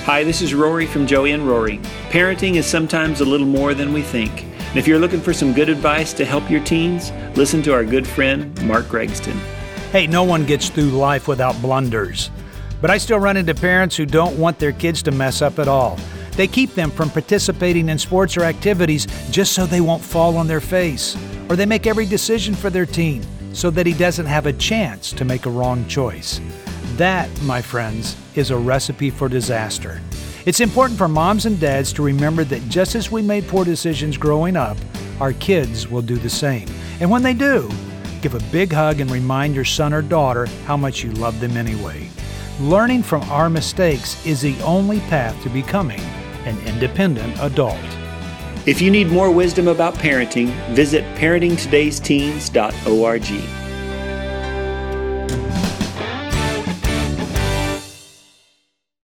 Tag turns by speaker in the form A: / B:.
A: Hi, this is Rory from Joey and Rory. Parenting is sometimes a little more than we think. And if you're looking for some good advice to help your teens, listen to our good friend, Mark Gregston.
B: Hey, no one gets through life without blunders. But I still run into parents who don't want their kids to mess up at all. They keep them from participating in sports or activities just so they won't fall on their face. Or they make every decision for their teen so that he doesn't have a chance to make a wrong choice. That, my friends, is a recipe for disaster. It's important for moms and dads to remember that just as we made poor decisions growing up, our kids will do the same. And when they do, give a big hug and remind your son or daughter how much you love them anyway. Learning from our mistakes is the only path to becoming an independent adult.
A: If you need more wisdom about parenting, visit parentingtodaysteens.org.